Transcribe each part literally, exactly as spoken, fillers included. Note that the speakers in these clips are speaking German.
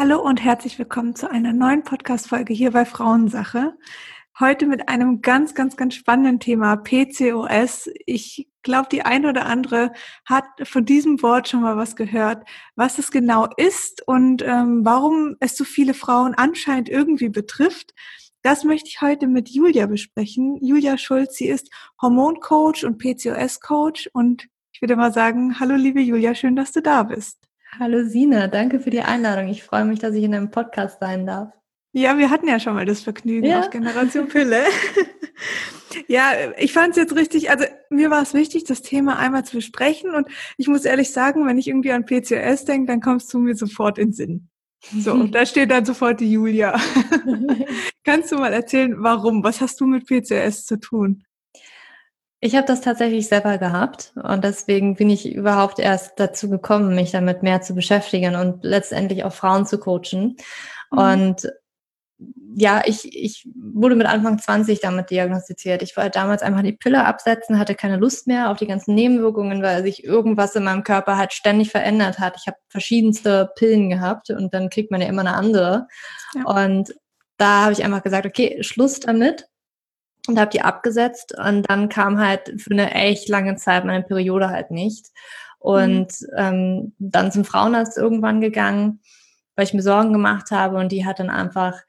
Hallo und herzlich willkommen zu einer neuen Podcast-Folge hier bei Frauensache. Heute mit einem ganz, ganz, ganz spannenden Thema, P C O S. Ich glaube, die eine oder andere hat von diesem Wort schon mal was gehört, was es genau ist und ähm, warum es so viele Frauen anscheinend irgendwie betrifft. Das möchte ich heute mit Julia besprechen. Julia Schulz, sie ist Hormoncoach und P C O S-Coach und ich würde mal sagen, hallo liebe Julia, schön, dass du da bist. Hallo Sina, danke für die Einladung. Ich freue mich, dass ich in einem Podcast sein darf. Ja, wir hatten ja schon mal das Vergnügen Ja. auf Generation Pille. Ja, ich fand es jetzt richtig, also mir war es wichtig, das Thema einmal zu besprechen und ich muss ehrlich sagen, wenn ich irgendwie an P C O S denke, dann kommst du mir sofort in den Sinn. So, da steht dann sofort die Julia. Kannst du mal erzählen, warum? Was hast du mit P C O S zu tun? Ich habe das tatsächlich selber gehabt und deswegen bin ich überhaupt erst dazu gekommen, mich damit mehr zu beschäftigen und letztendlich auch Frauen zu coachen. Mhm. Und ja, ich, ich wurde mit Anfang zwanzig damit diagnostiziert. Ich wollte damals einfach die Pille absetzen, hatte keine Lust mehr auf die ganzen Nebenwirkungen, weil sich irgendwas in meinem Körper halt ständig verändert hat. Ich habe verschiedenste Pillen gehabt und dann kriegt man ja immer eine andere. Ja. Und da habe ich einfach gesagt, okay, Schluss damit. Und habe die abgesetzt und dann kam halt für eine echt lange Zeit meine Periode halt nicht. Und mhm. ähm, dann zum Frauenarzt irgendwann gegangen, weil ich mir Sorgen gemacht habe und die hat dann einfach,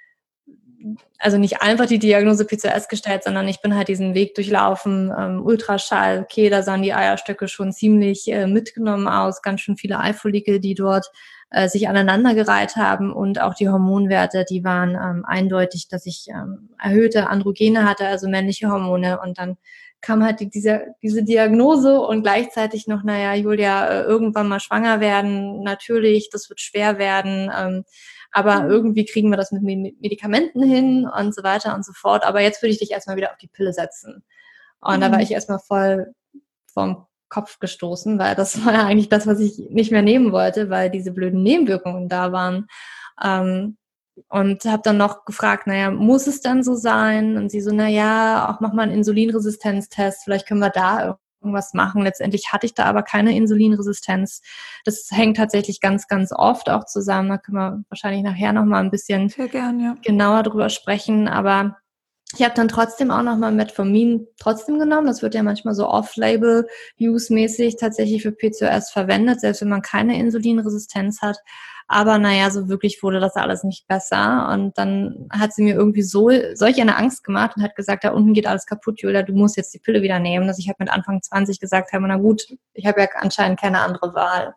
also nicht einfach die Diagnose P C O S gestellt, sondern ich bin halt diesen Weg durchlaufen, ähm, Ultraschall, okay, da sahen die Eierstöcke schon ziemlich äh, mitgenommen aus, ganz schön viele Eifollikel, die dort äh, sich aneinandergereiht haben und auch die Hormonwerte, die waren ähm, eindeutig, dass ich ähm, erhöhte Androgene hatte, also männliche Hormone und dann kam halt die, diese, diese Diagnose und gleichzeitig noch, naja, Julia, äh, irgendwann mal schwanger werden, natürlich, das wird schwer werden, ähm, aber mhm. irgendwie kriegen wir das mit Medikamenten hin und so weiter und so fort. Aber jetzt würde ich dich erstmal wieder auf die Pille setzen. Und mhm. da war ich erstmal voll vom Kopf gestoßen, weil das war ja eigentlich das, was ich nicht mehr nehmen wollte, weil diese blöden Nebenwirkungen da waren. Ähm, und habe dann noch gefragt, naja, muss es dann so sein? Und sie so, naja, auch mach mal einen Insulinresistenztest, vielleicht können wir da irgendwas machen. Letztendlich hatte ich da aber keine Insulinresistenz. Das hängt tatsächlich ganz, ganz oft auch zusammen. Da können wir wahrscheinlich nachher noch mal ein bisschen Sehr gern, ja. genauer drüber sprechen. Aber ich habe dann trotzdem auch noch mal Metformin trotzdem genommen. Das wird ja manchmal so Off-Label-Use-mäßig tatsächlich für P C O S verwendet, selbst wenn man keine Insulinresistenz hat. Aber naja, so wirklich wurde das alles nicht besser. Und dann hat sie mir irgendwie so solch eine Angst gemacht und hat gesagt, da unten geht alles kaputt, Julia, du musst jetzt die Pille wieder nehmen. Dass ich halt mit Anfang zwanzig gesagt habe, na gut, ich habe ja anscheinend keine andere Wahl.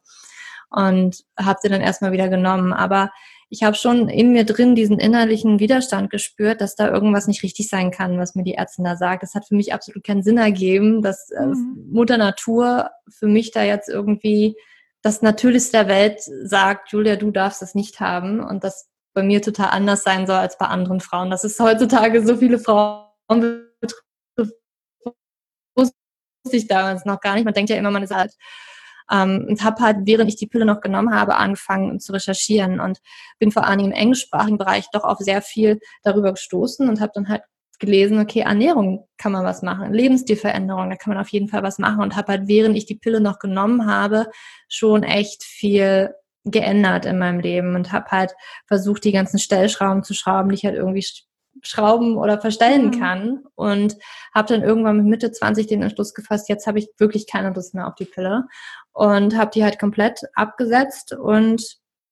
Und habe sie dann erstmal wieder genommen. Aber ich habe schon in mir drin diesen innerlichen Widerstand gespürt, dass da irgendwas nicht richtig sein kann, was mir die Ärztin da sagt. Das hat für mich absolut keinen Sinn ergeben, dass äh, mhm. Mutter Natur für mich da jetzt irgendwie das Natürlichste der Welt sagt, Julia, du darfst das nicht haben und das bei mir total anders sein soll als bei anderen Frauen. Dass es heutzutage so viele Frauen betrifft, wusste ich damals noch gar nicht. Man denkt ja immer, man ist alt. Um, und habe halt, während ich die Pille noch genommen habe, angefangen zu recherchieren und bin vor allem im englischsprachigen Bereich doch auf sehr viel darüber gestoßen und habe dann halt gelesen, okay, Ernährung kann man was machen, Lebensstilveränderung, da kann man auf jeden Fall was machen und habe halt, während ich die Pille noch genommen habe, schon echt viel geändert in meinem Leben und habe halt versucht, die ganzen Stellschrauben zu schrauben, die ich halt irgendwie schrauben oder verstellen mhm. kann und habe dann irgendwann mit Mitte zwanzig den Entschluss gefasst, jetzt habe ich wirklich keine Lust mehr auf die Pille und habe die halt komplett abgesetzt und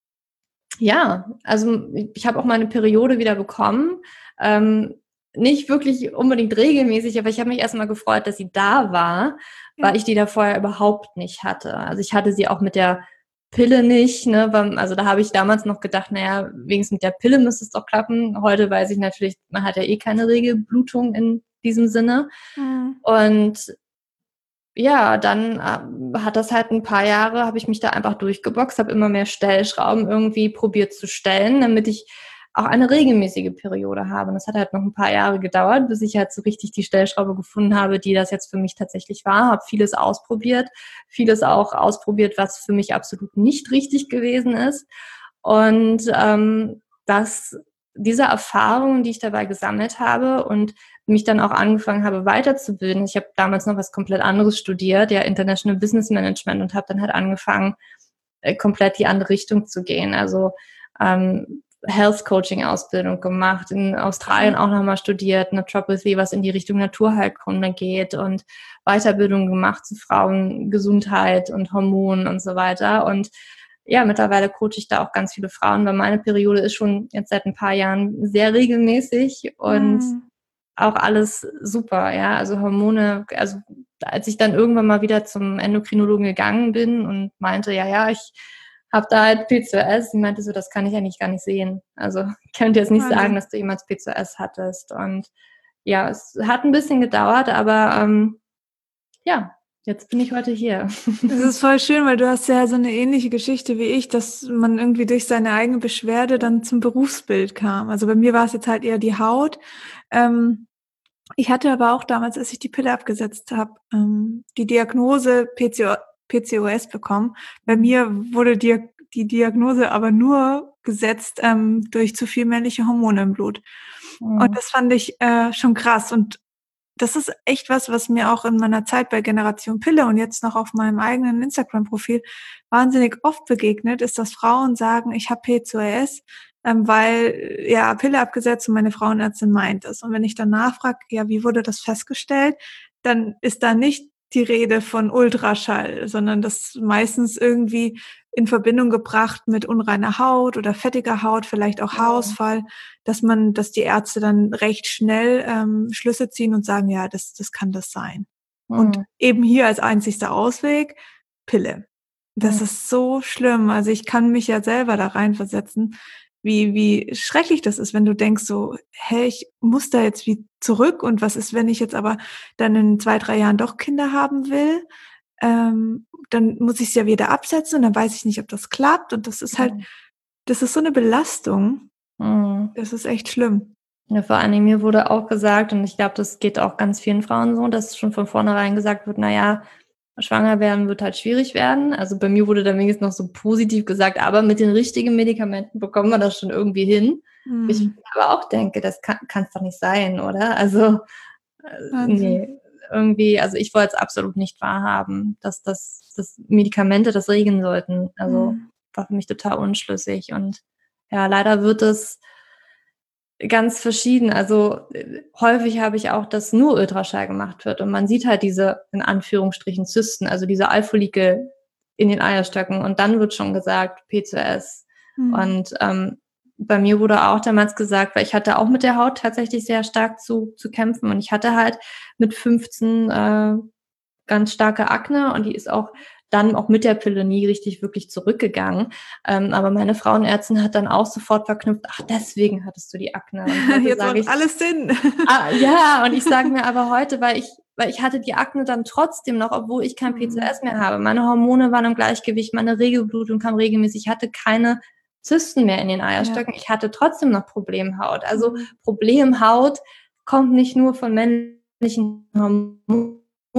ja, also ich habe auch meine Periode wieder bekommen, ähm, nicht wirklich unbedingt regelmäßig, aber ich habe mich erstmal gefreut, dass sie da war, ja. weil ich die da vorher überhaupt nicht hatte. Also ich hatte sie auch mit der Pille nicht, ne, also da habe ich damals noch gedacht, naja, wenigstens mit der Pille müsste es doch klappen. Heute weiß ich natürlich, man hat ja eh keine Regelblutung in diesem Sinne. Mhm. Und ja, dann äh, hat das halt ein paar Jahre, habe ich mich da einfach durchgeboxt, habe immer mehr Stellschrauben irgendwie probiert zu stellen, damit ich auch eine regelmäßige Periode habe. Und das hat halt noch ein paar Jahre gedauert, bis ich halt so richtig die Stellschraube gefunden habe, die das jetzt für mich tatsächlich war. Habe vieles ausprobiert, vieles auch ausprobiert, was für mich absolut nicht richtig gewesen ist. Und ähm, das, diese Erfahrungen, die ich dabei gesammelt habe und mich dann auch angefangen habe weiterzubilden. Ich habe damals noch was komplett anderes studiert, ja International Business Management und habe dann halt angefangen, äh, komplett die andere Richtung zu gehen. Also ähm, Health Coaching Ausbildung gemacht, in Australien auch nochmal studiert, Naturopathy, was in die Richtung Naturheilkunde geht und Weiterbildung gemacht zu Frauengesundheit und Hormonen und so weiter. Und ja, mittlerweile coache ich da auch ganz viele Frauen, weil meine Periode ist schon jetzt seit ein paar Jahren sehr regelmäßig und Mhm. auch alles super, ja, also Hormone, also als ich dann irgendwann mal wieder zum Endokrinologen gegangen bin und meinte, ja, ja, ich habe da halt P C O S, sie meinte so, das kann ich eigentlich gar nicht sehen. Also ich könnte jetzt nicht sagen, Wahnsinn. dass du jemals P C O S hattest. Und ja, es hat ein bisschen gedauert, aber ähm, ja, jetzt bin ich heute hier. Das ist voll schön, weil du hast ja so eine ähnliche Geschichte wie ich, dass man irgendwie durch seine eigene Beschwerde dann zum Berufsbild kam. Also bei mir war es jetzt halt eher die Haut. Ähm, ich hatte aber auch damals, als ich die Pille abgesetzt habe, ähm, die Diagnose P C O, P C O S bekommen. Bei mir wurde die, die Diagnose aber nur gesetzt ähm, durch zu viel männliche Hormone im Blut. Und Mhm. das fand ich äh, schon krass. Und das ist echt was, was mir auch in meiner Zeit bei Generation Pille und jetzt noch auf meinem eigenen Instagram-Profil wahnsinnig oft begegnet, ist, dass Frauen sagen, ich habe P C O S, ähm, weil ja Pille abgesetzt und meine Frauenärztin meint es. Und wenn ich dann nachfrage, ja, wie wurde das festgestellt, dann ist da nicht die Rede von Ultraschall, sondern das meistens irgendwie in Verbindung gebracht mit unreiner Haut oder fettiger Haut, vielleicht auch Haarausfall, dass man, dass die Ärzte dann recht schnell ähm, Schlüsse ziehen und sagen, ja, das, das kann das sein. Und Mhm. eben hier als einzigster Ausweg Pille. Das Mhm. ist so schlimm. Also ich kann mich ja selber da reinversetzen, wie, wie schrecklich das ist, wenn du denkst so, hey, ich muss da jetzt wie zurück und was ist, wenn ich jetzt aber dann in zwei, drei Jahren doch Kinder haben will? Ähm, dann muss ich es ja wieder absetzen und dann weiß ich nicht, ob das klappt und das ist halt, das ist so eine Belastung. Mhm. Das ist echt schlimm. Ja, vor allem mir wurde auch gesagt, und ich glaube, das geht auch ganz vielen Frauen so, dass schon von vornherein gesagt wird, naja, schwanger werden wird halt schwierig werden. Also bei mir wurde dann wenigstens noch so positiv gesagt, aber mit den richtigen Medikamenten bekommen wir das schon irgendwie hin. Ich Mhm. aber auch denke, das kann es doch nicht sein, oder? Also, äh, Wahnsinn. nee, irgendwie, also ich wollte es absolut nicht wahrhaben, dass das, dass Medikamente das regeln sollten. Also Mhm. war für mich total unschlüssig. Und ja, leider wird es ganz verschieden. Also äh, häufig habe ich auch, dass nur Ultraschall gemacht wird und man sieht halt diese, in Anführungsstrichen, Zysten, also diese Eifolikel in den Eierstöcken und dann wird schon gesagt P C O S. Mhm. Und ähm, bei mir wurde auch damals gesagt, weil ich hatte auch mit der Haut tatsächlich sehr stark zu, zu kämpfen und ich hatte halt mit fünfzehn äh, ganz starke Akne und die ist auch dann auch mit der Pille nie richtig wirklich zurückgegangen. Ähm, aber meine Frauenärztin hat dann auch sofort verknüpft, ach, deswegen hattest du die Akne. Und heute Jetzt sage macht ich, alles Sinn. ah, ja, und ich sage mir aber heute, weil ich, weil ich hatte die Akne dann trotzdem noch, obwohl ich kein P C O S Mhm. mehr habe. Meine Hormone waren im Gleichgewicht, meine Regelblutung kam regelmäßig, ich hatte keine Zysten mehr in den Ja. Eierstöcken. Ich hatte trotzdem noch Problemhaut. Also Mhm. Problemhaut kommt nicht nur von männlichen Hormonen.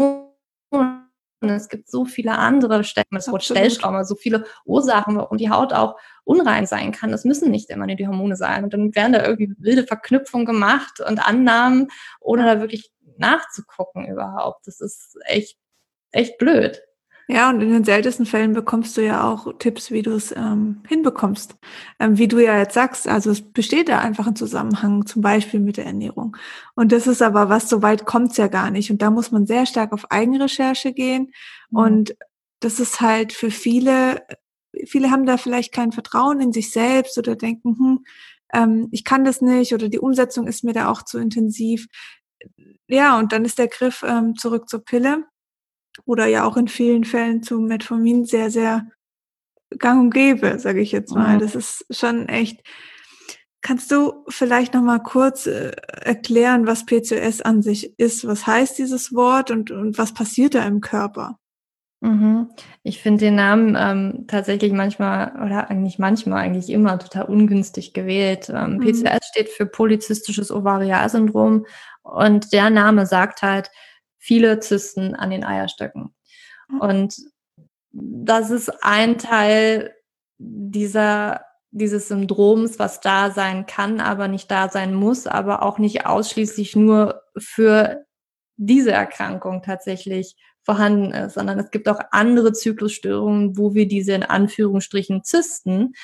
Es gibt so viele andere Stellen, das Wort Absolut. Stellschraube, so viele Ursachen, warum die Haut auch unrein sein kann. Das müssen nicht immer nur die Hormone sein. Und dann werden da irgendwie wilde Verknüpfungen gemacht und Annahmen, ohne Ja. da wirklich nachzugucken überhaupt. Das ist echt, echt blöd. Ja, und in den seltensten Fällen bekommst du ja auch Tipps, wie du es ähm, hinbekommst. Ähm, wie du ja jetzt sagst, also es besteht da einfach ein Zusammenhang, zum Beispiel mit der Ernährung. Und das ist aber was, so weit kommt's ja gar nicht. Und da muss man sehr stark auf Eigenrecherche gehen. Mhm. Und das ist halt für viele, viele haben da vielleicht kein Vertrauen in sich selbst oder denken, hm, ähm, ich kann das nicht oder die Umsetzung ist mir da auch zu intensiv. Ja, und dann ist der Griff ähm, zurück zur Pille oder ja auch in vielen Fällen zu Metformin sehr, sehr gang und gäbe, sage ich jetzt mal. Mhm. Das ist schon echt. Kannst du vielleicht noch mal kurz äh, erklären, was P C O S an sich ist? Was heißt dieses Wort und und was passiert da im Körper? Mhm. Ich finde den Namen ähm, tatsächlich manchmal, oder eigentlich manchmal, eigentlich immer total ungünstig gewählt. Ähm, Mhm. P C O S steht für Polyzystisches Ovarialsyndrom und der Name sagt halt viele Zysten an den Eierstöcken. Und das ist ein Teil dieser, dieses Syndroms, was da sein kann, aber nicht da sein muss, aber auch nicht ausschließlich nur für diese Erkrankung tatsächlich vorhanden ist, sondern es gibt auch andere Zyklusstörungen, wo wir diese in Anführungsstrichen Zysten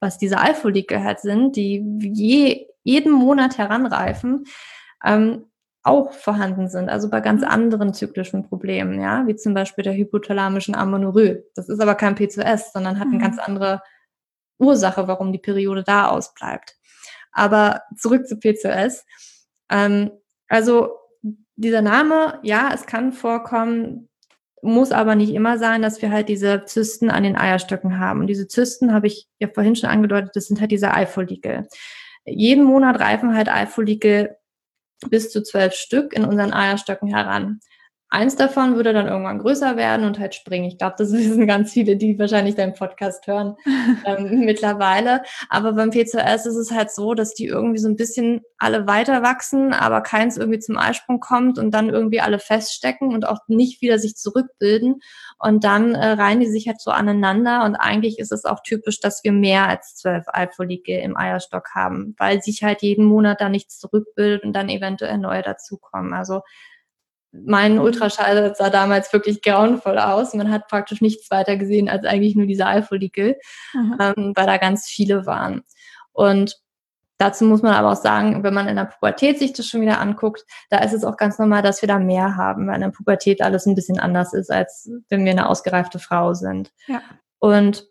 was diese Eifolikel halt sind, die je, jeden Monat heranreifen, ähm, auch vorhanden sind, also bei ganz anderen zyklischen Problemen, ja, wie zum Beispiel der hypothalamischen Amenorrhoe. Das ist aber kein P C O S, sondern hat eine Mhm. ganz andere Ursache, warum die Periode da ausbleibt. Aber zurück zu P C O S. Ähm, also dieser Name, ja, es kann vorkommen, muss aber nicht immer sein, dass wir halt diese Zysten an den Eierstöcken haben. Und diese Zysten, habe ich ja vorhin schon angedeutet, das sind halt diese Eifolikel. Jeden Monat reifen halt Eifolikel bis zu zwölf Stück in unseren Eierstöcken heran. Eins davon würde dann irgendwann größer werden und halt springen. Ich glaube, das wissen ganz viele, die wahrscheinlich deinen Podcast hören ähm, mittlerweile. Aber beim P C O S ist es halt so, dass die irgendwie so ein bisschen alle weiter wachsen, aber keins irgendwie zum Eisprung kommt und dann irgendwie alle feststecken und auch nicht wieder sich zurückbilden. Und dann äh, reihen die sich halt so aneinander. Und eigentlich ist es auch typisch, dass wir mehr als zwölf Eifolikel im Eierstock haben, weil sich halt jeden Monat da nichts zurückbildet und dann eventuell neue dazukommen. Also mein Ultraschall sah damals wirklich grauenvoll aus. Man hat praktisch nichts weiter gesehen als eigentlich nur diese Eifolikel, Mhm. ähm, weil da ganz viele waren. Und dazu muss man aber auch sagen, wenn man in der Pubertät sich das schon wieder anguckt, da ist es auch ganz normal, dass wir da mehr haben, weil in der Pubertät alles ein bisschen anders ist, als wenn wir eine ausgereifte Frau sind. Ja. Und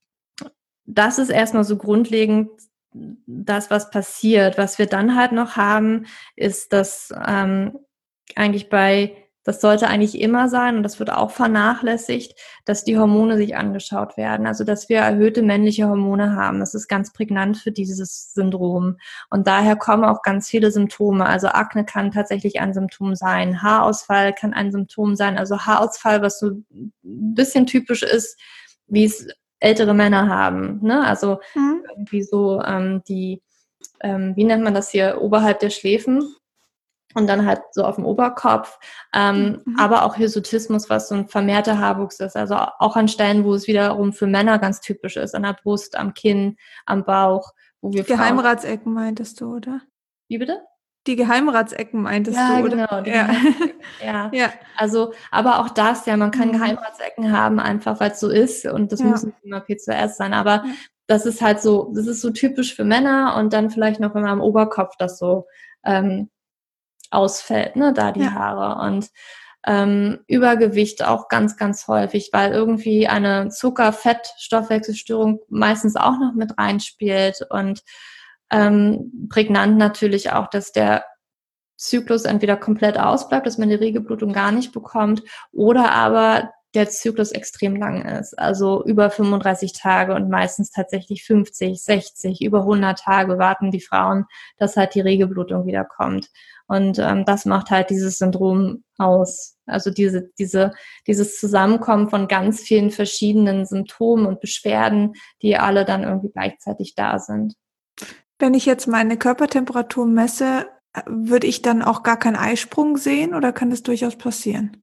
das ist erstmal so grundlegend das, was passiert. Was wir dann halt noch haben, ist, dass ähm, eigentlich bei, das sollte eigentlich immer sein, und das wird auch vernachlässigt, dass die Hormone sich angeschaut werden. Also, dass wir erhöhte männliche Hormone haben. Das ist ganz prägnant für dieses Syndrom. Und daher kommen auch ganz viele Symptome. Also Akne kann tatsächlich ein Symptom sein. Haarausfall kann ein Symptom sein. Also Haarausfall, was so ein bisschen typisch ist, wie es ältere Männer haben. Ne? Also Mhm. irgendwie so ähm, die, ähm, wie nennt man das hier, oberhalb der Schläfen. Und dann halt so auf dem Oberkopf, ähm, Mhm. aber auch Hirsutismus, was so ein vermehrter Haarwuchs ist, also auch an Stellen, wo es wiederum für Männer ganz typisch ist, an der Brust, am Kinn, am Bauch, wo wir Frauen... Geheimratsecken meintest du, oder? Wie bitte? Die Geheimratsecken meintest Ja, du, oder? genau, die Ja. Geheimratsecken, ja. Ja. Also, aber auch das, ja, man kann Mhm. Geheimratsecken haben, einfach weil es so ist, und das Ja. muss nicht immer P C O S sein, aber Ja. das ist halt so, das ist so typisch für Männer, und dann vielleicht noch, wenn man am Oberkopf das so ähm, ausfällt, ne, da die Ja. Haare. Und ähm, Übergewicht auch ganz, ganz häufig, weil irgendwie eine Zucker-Fett-Stoffwechselstörung meistens auch noch mit reinspielt, und ähm, prägnant natürlich auch, dass der Zyklus entweder komplett ausbleibt, dass man die Regelblutung gar nicht bekommt, oder aber der Zyklus extrem lang ist, also über fünfunddreißig Tage und meistens tatsächlich fünfzig, sechzig, über hundert Tage warten die Frauen, dass halt die Regelblutung wieder kommt. Und ähm, das macht halt dieses Syndrom aus. Also diese, diese, dieses Zusammenkommen von ganz vielen verschiedenen Symptomen und Beschwerden, die alle dann irgendwie gleichzeitig da sind. Wenn ich jetzt meine Körpertemperatur messe, würde ich dann auch gar keinen Eisprung sehen, oder kann das durchaus passieren?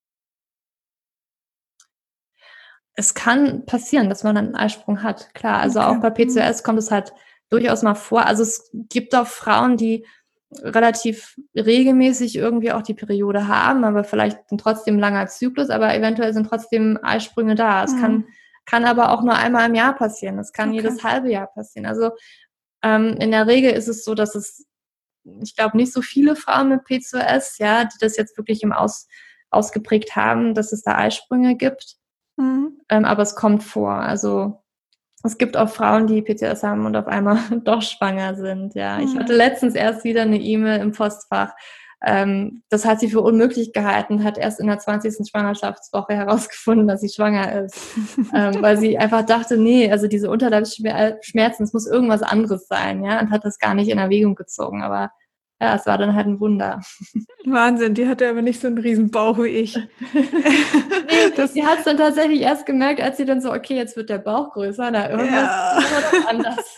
Es kann passieren, dass man einen Eisprung hat, klar. Also Okay. auch bei P C O S kommt es halt durchaus mal vor. Also es gibt auch Frauen, die relativ regelmäßig irgendwie auch die Periode haben, aber vielleicht trotzdem ein langer Zyklus, aber eventuell sind trotzdem Eisprünge da. Es Mhm. kann, kann aber auch nur einmal im Jahr passieren. Es kann Okay. jedes halbe Jahr passieren. Also ähm, in der Regel ist es so, dass es, ich glaube, nicht so viele Frauen mit P C O S, ja, die das jetzt wirklich im Aus, ausgeprägt haben, dass es da Eisprünge gibt. Mhm. Ähm, aber es kommt vor. Also es gibt auch Frauen, die P C O S haben und auf einmal doch schwanger sind. Ja, Mhm. ich hatte letztens erst wieder eine E-Mail im Postfach. Ähm, das hat sie für unmöglich gehalten, hat erst in der zwanzigsten Schwangerschaftswoche herausgefunden, dass sie schwanger ist, ähm, weil sie einfach dachte, nee, also diese Unterleibsschmerzen, es muss irgendwas anderes sein, ja, und hat das gar nicht in Erwägung gezogen. Aber ja, es war dann halt ein Wunder. Wahnsinn, die hatte aber nicht so einen riesen Bauch wie ich. Nee, Das, sie hat es dann tatsächlich erst gemerkt, als sie dann so, okay, jetzt wird der Bauch größer, na, irgendwas ja. ist aber doch anders.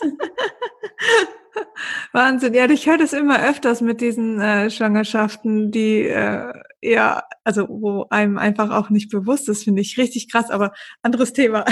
Wahnsinn, ja, ich höre das immer öfters mit diesen äh, Schwangerschaften, die äh, ja, also wo einem einfach auch nicht bewusst ist, finde ich richtig krass, aber anderes Thema.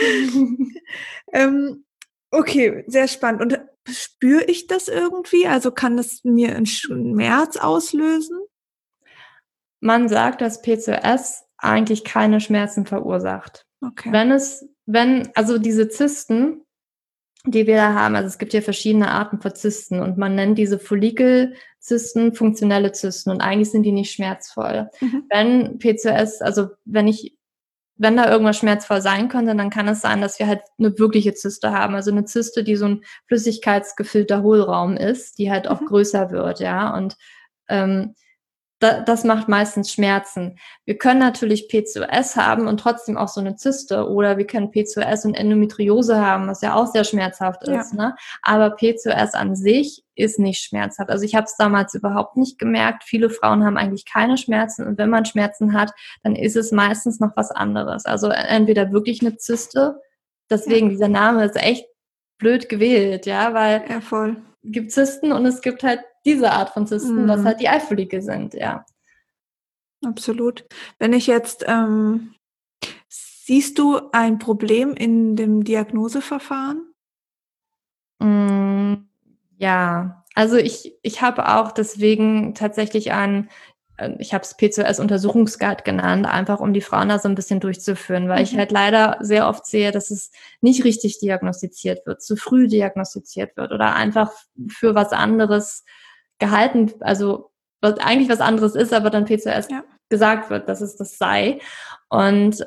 ähm, okay, sehr spannend. Und spüre ich das irgendwie? Also kann das mir einen Schmerz auslösen? Man sagt, dass P C O S eigentlich keine Schmerzen verursacht. Okay. Wenn es, wenn, also diese Zysten, die wir da haben. Also es gibt ja verschiedene Arten von Zysten und man nennt diese Follikelzysten funktionelle Zysten und eigentlich sind die nicht schmerzvoll. Mhm. Wenn P C O S, also wenn ich, wenn da irgendwas schmerzvoll sein könnte, dann kann es sein, dass wir halt eine wirkliche Zyste haben. Also eine Zyste, die so ein flüssigkeitsgefüllter Hohlraum ist, die halt auch Mhm. größer wird, ja. Und ähm, da, das macht meistens Schmerzen. Wir können natürlich P C O S haben und trotzdem auch so eine Zyste oder wir können P C O S und Endometriose haben, was ja auch sehr schmerzhaft ist, Ja. ne? Aber P C O S an sich ist nicht schmerzhaft. Also ich habe es damals überhaupt nicht gemerkt. Viele Frauen haben eigentlich keine Schmerzen und wenn man Schmerzen hat, dann ist es meistens noch was anderes. Also entweder wirklich eine Zyste, deswegen Ja. dieser Name ist echt blöd gewählt, ja, weil Ja, voll. es gibt Zysten und es gibt halt diese Art von Zysten, was halt Mhm. die Eifolike sind, ja. Absolut. Wenn ich jetzt, ähm, siehst du ein Problem in dem Diagnoseverfahren? Mm, ja, also ich, ich habe auch deswegen tatsächlich einen, äh, ich habe es P C O S-Untersuchungsguide genannt, einfach um die Frauen da so ein bisschen durchzuführen, weil ich Mhm. halt leider sehr oft sehe, dass es nicht richtig diagnostiziert wird, zu früh diagnostiziert wird oder einfach für was anderes gehalten, also was eigentlich was anderes ist, aber dann P C O S Ja. gesagt wird, dass es das sei. Und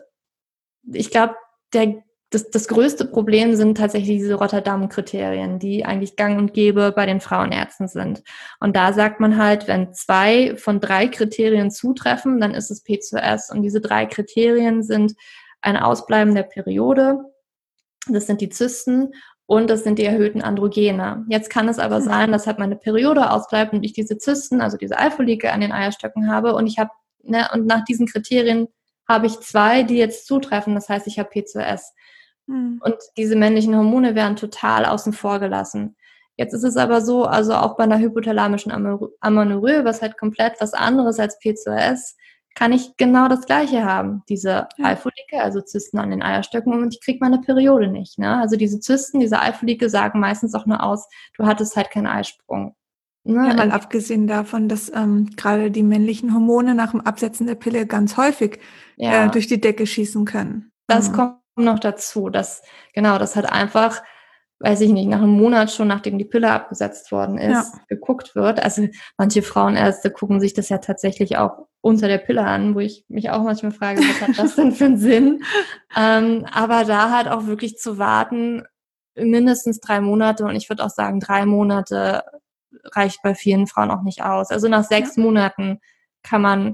ich glaube, der das, das größte Problem sind tatsächlich diese Rotterdam-Kriterien, die eigentlich gang und gäbe bei den Frauenärzten sind. Und da sagt man halt, wenn zwei von drei Kriterien zutreffen, dann ist es P C O S. Und diese drei Kriterien sind ein Ausbleiben der Periode, das sind die Zysten und das sind die erhöhten Androgene. Jetzt kann es aber Hm. sein, dass halt meine Periode ausbleibt und ich diese Zysten, also diese Eifolike an den Eierstöcken habe und ich habe, ne, und nach diesen Kriterien habe ich zwei, die jetzt zutreffen. Das heißt, ich habe P C O S. Hm. Und diese männlichen Hormone werden total außen vor gelassen. Jetzt ist es aber so, also auch bei einer hypothalamischen Amenorrhoe, was halt komplett was anderes als P C O S, kann ich genau das Gleiche haben. Diese Ja. Eifolike, also Zysten an den Eierstöcken, und ich kriege meine Periode nicht. Ne? Also diese Zysten, diese Eifolike sagen meistens auch nur aus, du hattest halt keinen Eisprung. Ja, mal Ne? abgesehen davon, dass ähm, gerade die männlichen Hormone nach dem Absetzen der Pille ganz häufig äh, Ja, durch die Decke schießen können. das Mhm. kommt noch dazu, dass, genau, das hat einfach, weiß ich nicht, nach einem Monat schon, nachdem die Pille abgesetzt worden ist, Ja. geguckt wird. Also manche Frauenärzte gucken sich das ja tatsächlich auch unter der Pille an, wo ich mich auch manchmal frage, was hat das denn für einen Sinn? Ähm, aber da halt auch wirklich zu warten, mindestens drei Monate und ich würde auch sagen, drei Monate reicht bei vielen Frauen auch nicht aus. Also nach Ja. sechs Monaten kann man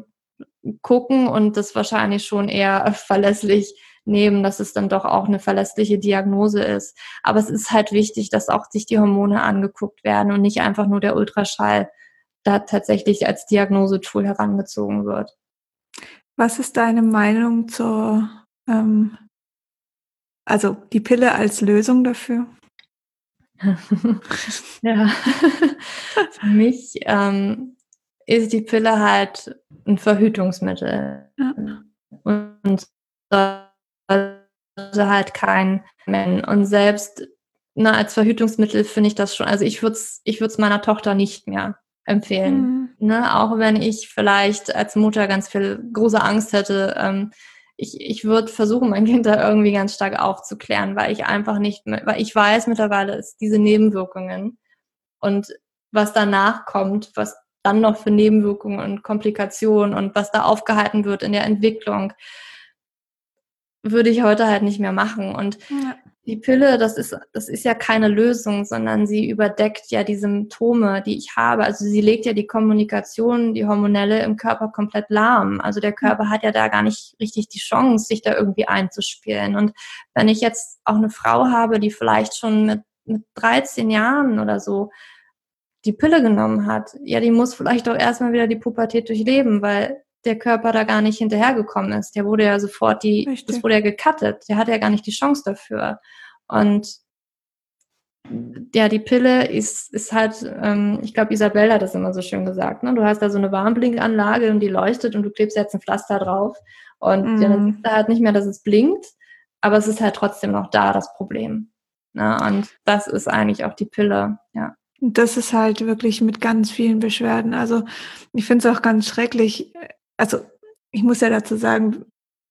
gucken und das wahrscheinlich schon eher verlässlich nehmen, dass es dann doch auch eine verlässliche Diagnose ist. Aber es ist halt wichtig, dass auch sich die Hormone angeguckt werden und nicht einfach nur der Ultraschall da tatsächlich als Diagnosetool herangezogen wird. Was ist deine Meinung zur, ähm, also die Pille als Lösung dafür? Ja, für mich ähm, ist die Pille halt ein Verhütungsmittel Ja. und sollte halt kein Men. Und selbst na, als Verhütungsmittel finde ich das schon, also ich würde es ich würd's meiner Tochter nicht mehr empfehlen. Mhm. Ne? Auch wenn ich vielleicht als Mutter ganz viel große Angst hätte, ähm, ich, ich würde versuchen, mein Kind da irgendwie ganz stark aufzuklären, weil ich einfach nicht mehr, weil ich weiß mittlerweile ist diese Nebenwirkungen und was danach kommt, was dann noch für Nebenwirkungen und Komplikationen und was da aufgehalten wird in der Entwicklung, würde ich heute halt nicht mehr machen. Und Ja. die Pille, das ist, das ist ja keine Lösung, sondern sie überdeckt ja die Symptome, die ich habe. Also sie legt ja die Kommunikation, die hormonelle im Körper komplett lahm. Also der Körper hat ja da gar nicht richtig die Chance, sich da irgendwie einzuspielen. Und wenn ich jetzt auch eine Frau habe, die vielleicht schon mit, mit dreizehn Jahren oder so die Pille genommen hat, ja, die muss vielleicht auch erstmal wieder die Pubertät durchleben, weil der Körper da gar nicht hinterhergekommen ist. Der wurde ja sofort die, das Richtig. wurde ja gecuttet. Der hatte ja gar nicht die Chance dafür. Und ja, die Pille ist, ist halt, ähm, ich glaube, Isabel hat das immer so schön gesagt, ne? Du hast da so eine Warnblinkanlage und die leuchtet und du klebst jetzt ein Pflaster drauf. Und ja, dann siehst Mhm. du halt nicht mehr, dass es blinkt, aber es ist halt trotzdem noch da, das Problem. Ne? Und das ist eigentlich auch die Pille, ja. Und das ist halt wirklich mit ganz vielen Beschwerden. Also ich finde es auch ganz schrecklich. Also ich muss ja dazu sagen,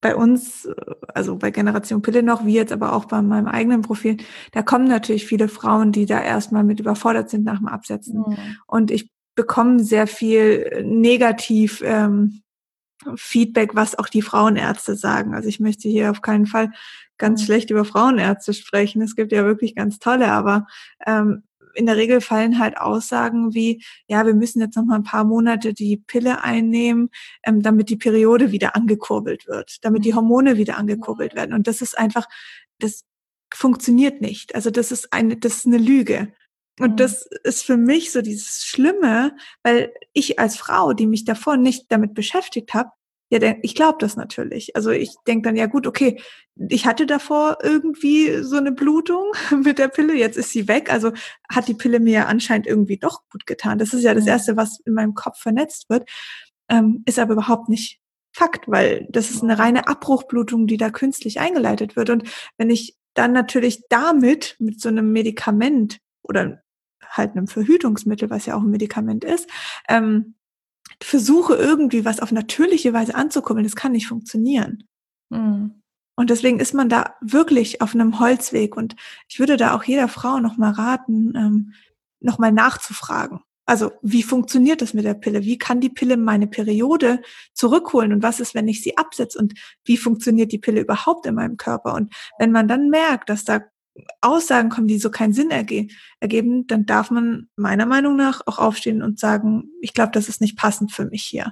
bei uns, also bei Generation Pille noch, wie jetzt aber auch bei meinem eigenen Profil, da kommen natürlich viele Frauen, die da erstmal mit überfordert sind nach dem Absetzen. Mhm. Und ich bekomme sehr viel negativ ähm, Feedback, was auch die Frauenärzte sagen. Also ich möchte hier auf keinen Fall ganz Mhm. schlecht über Frauenärzte sprechen. Es gibt ja wirklich ganz tolle, aber ähm, in der Regel fallen halt Aussagen wie, ja, wir müssen jetzt noch mal ein paar Monate die Pille einnehmen, ähm, damit die Periode wieder angekurbelt wird, damit die Hormone wieder angekurbelt werden. Und das ist einfach, das funktioniert nicht. Also das ist eine, das ist eine Lüge. Und Mhm. das ist für mich so dieses Schlimme, weil ich als Frau, die mich davor nicht damit beschäftigt habe, ja, denk, ich glaube das natürlich. Also ich denke dann, ja gut, okay, ich hatte davor irgendwie so eine Blutung mit der Pille, jetzt ist sie weg. Also hat die Pille mir ja anscheinend irgendwie doch gut getan. Das ist ja das Erste, was in meinem Kopf vernetzt wird, ähm, ist aber überhaupt nicht Fakt, weil das ist eine reine Abbruchblutung, die da künstlich eingeleitet wird. Und wenn ich dann natürlich damit, mit so einem Medikament oder halt einem Verhütungsmittel, was ja auch ein Medikament ist, ähm, versuche irgendwie was auf natürliche Weise anzukurbeln, das kann nicht funktionieren. Mhm. Und deswegen ist man da wirklich auf einem Holzweg. Und ich würde da auch jeder Frau nochmal raten, ähm, nochmal nachzufragen. Also wie funktioniert das mit der Pille? Wie kann die Pille meine Periode zurückholen? Und was ist, wenn ich sie absetze? Und wie funktioniert die Pille überhaupt in meinem Körper? Und wenn man dann merkt, dass da Aussagen kommen, die so keinen Sinn erge- ergeben, dann darf man meiner Meinung nach auch aufstehen und sagen, ich glaube, das ist nicht passend für mich hier.